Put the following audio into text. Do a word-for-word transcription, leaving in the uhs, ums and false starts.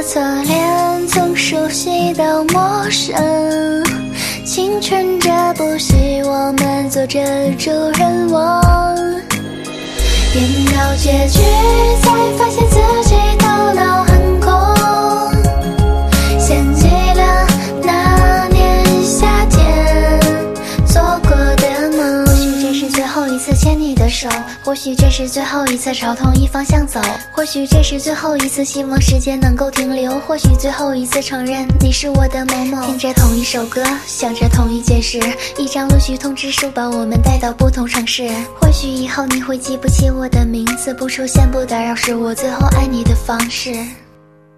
侧脸从熟悉到陌生，青春这部戏我们做着主人翁，演到结局才发现自己头脑很空，献祭了那年夏天做过的梦。或许这是最后一次牵你的手，或许这是最后一次朝同一方向走，或许这是最后一次希望时间能够停留，或许最后一次承认你是我的某某。听着同一首歌，想着同一件事，一张录取通知书把我们带到不同城市。或许以后你会记不起我的名字，不出现不打扰是我最后爱你的方式。